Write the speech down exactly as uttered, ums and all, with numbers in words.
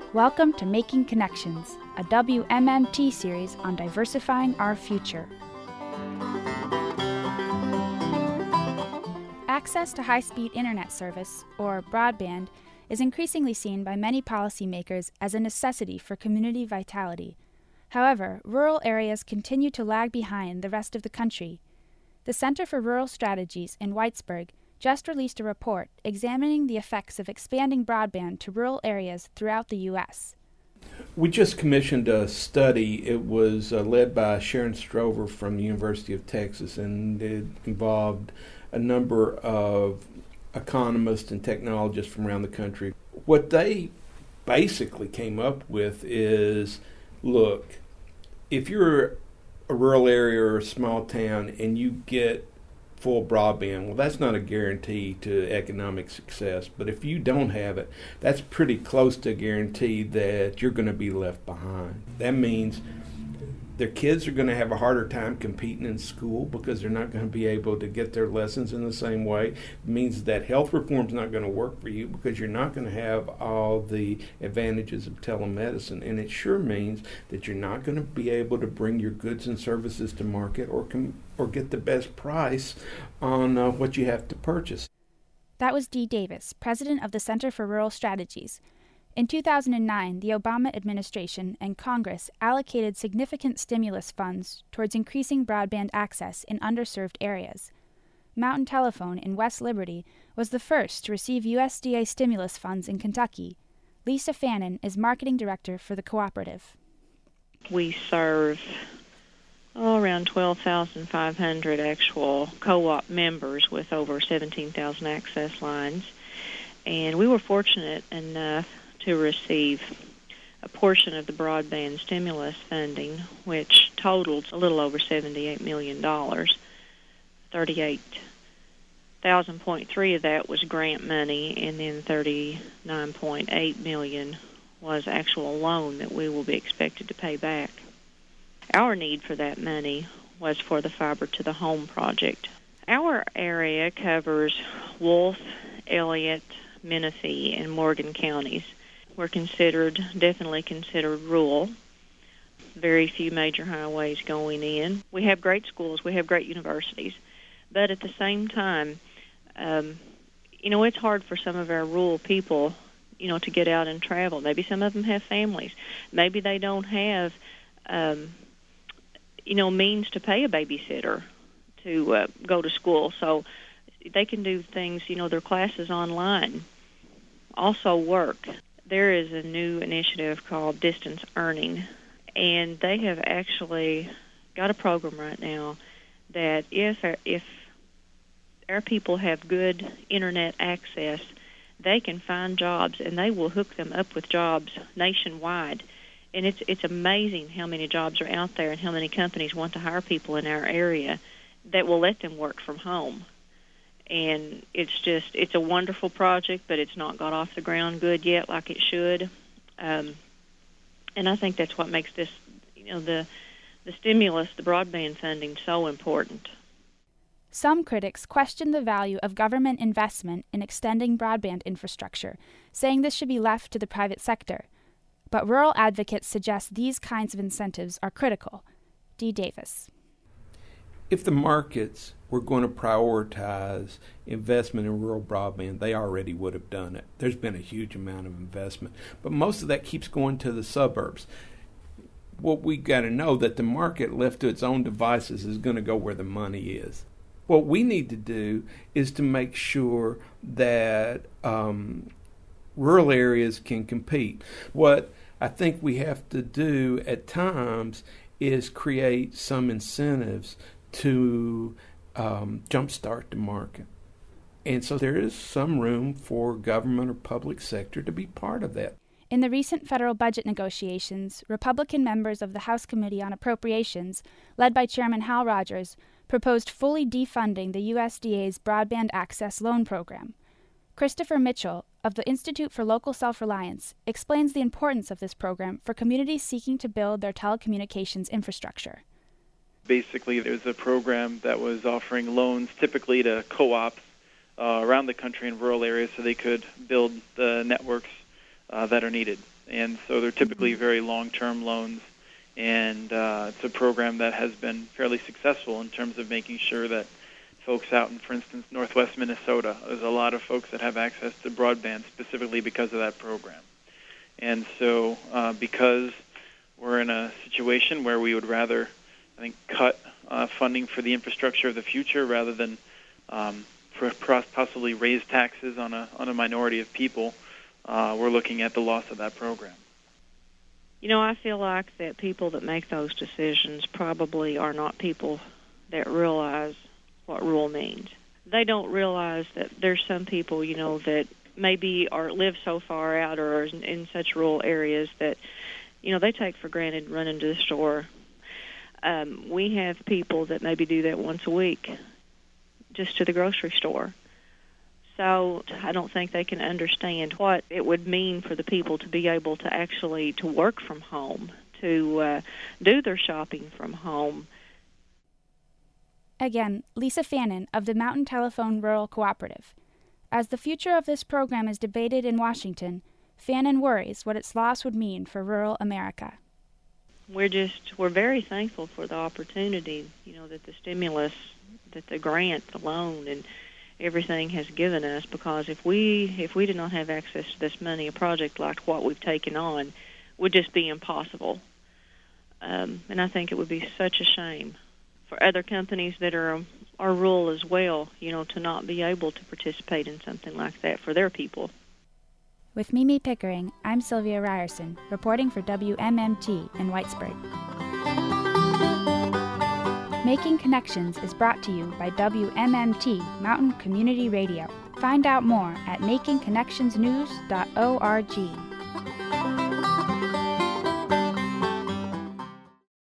Welcome to Making Connections, a W M M T series on diversifying our future. Access to high-speed internet service, or broadband, is increasingly seen by many policymakers as a necessity for community vitality. However, rural areas continue to lag behind the rest of the country. The Center for Rural Strategies in Whitesburg just released a report examining the effects of expanding broadband to rural areas throughout the U S We just commissioned a study. It was uh, led by Sharon Strover from the University of Texas, and it involved a number of economists and technologists from around the country. What they basically came up with is, look, if you're a rural area or a small town and you get full broadband, well, that's not a guarantee to economic success. But if you don't have it, that's pretty close to a guarantee that you're going to be left behind. That means their kids are going to have a harder time competing in school because they're not going to be able to get their lessons in the same way. It means that health reform is not going to work for you because you're not going to have all the advantages of telemedicine. And it sure means that you're not going to be able to bring your goods and services to market or com- or get the best price on uh, what you have to purchase. That was Dee Davis, president of the Center for Rural Strategies. In two thousand nine, the Obama administration and Congress allocated significant stimulus funds towards increasing broadband access in underserved areas. Mountain Telephone in West Liberty was the first to receive U S D A stimulus funds in Kentucky. Lisa Fannin is marketing director for the cooperative. We serve oh, around twelve thousand five hundred actual co-op members with over seventeen thousand access lines, and we were fortunate enough to receive a portion of the broadband stimulus funding, which totaled a little over seventy-eight million dollars. thirty-eight thousand point three of that was grant money, and then thirty-nine point eight million dollars was actual loan that we will be expected to pay back. Our need for that money was for the Fiber to the Home project. Our area covers Wolfe, Elliott, Menifee, and Morgan counties. We're considered, definitely considered rural. Very few major highways going in. We have great schools, we have great universities, but at the same time, um, you know, it's hard for some of our rural people, you know, to get out and travel. Maybe some of them have families. Maybe they don't have, um, you know, means to pay a babysitter to uh, go to school, so they can do things, you know, their classes online. Also work. There is a new initiative called Distance Earning, and they have actually got a program right now that if our, if our people have good internet access, they can find jobs, and they will hook them up with jobs nationwide. And it's it's amazing how many jobs are out there and how many companies want to hire people in our area that will let them work from home. And it's just, it's a wonderful project, but it's not got off the ground good yet like it should. Um, and I think that's what makes this, you know, the the stimulus, the broadband funding, so important. Some critics question the value of government investment in extending broadband infrastructure, saying this should be left to the private sector. But rural advocates suggest these kinds of incentives are critical. Dee Davis. If the markets were going to prioritize investment in rural broadband, they already would have done it. There's been a huge amount of investment, but most of that keeps going to the suburbs. What we got to know that the market left to its own devices is going to go where the money is. What we need to do is to make sure that um, rural areas can compete. What I think we have to do at times is create some incentives to um, jumpstart the market. And so there is some room for government or public sector to be part of that. In the recent federal budget negotiations, Republican members of the House Committee on Appropriations, led by Chairman Hal Rogers, proposed fully defunding the U S D A's Broadband Access Loan Program. Christopher Mitchell, of the Institute for Local Self-Reliance, explains the importance of this program for communities seeking to build their telecommunications infrastructure. Basically, there was a program that was offering loans typically to co-ops uh, around the country in rural areas so they could build the networks uh, that are needed. And so they're typically very long-term loans. And uh, it's a program that has been fairly successful in terms of making sure that folks out in, for instance, northwest Minnesota, there's a lot of folks that have access to broadband specifically because of that program. And so uh, because we're in a situation where we would rather, I think, cut uh, funding for the infrastructure of the future rather than um, possibly raise taxes on a, on a minority of people, uh, we're looking at the loss of that program. You know, I feel like that people that make those decisions probably are not people that realize what rural means. They don't realize that there's some people, you know, that maybe are live so far out or are in, in such rural areas that, you know, they take for granted running to the store. Um, we have people that maybe do that once a week, just to the grocery store. So I don't think they can understand what it would mean for the people to be able to actually to work from home, to uh, do their shopping from home. Again, Lisa Fannin of the Mountain Telephone Rural Cooperative. As the future of this program is debated in Washington, Fannin worries what its loss would mean for rural America. We're just, we're very thankful for the opportunity, you know, that the stimulus, that the grant, the loan, and everything has given us, because if we if we did not have access to this money, a project like what we've taken on would just be impossible. Um, and I think it would be such a shame for other companies that are are rural as well, you know, to not be able to participate in something like that for their people. With Mimi Pickering, I'm Sylvia Ryerson, reporting for W M M T in Whitesburg. Making Connections is brought to you by W M M T Mountain Community Radio. Find out more at making connections news dot org.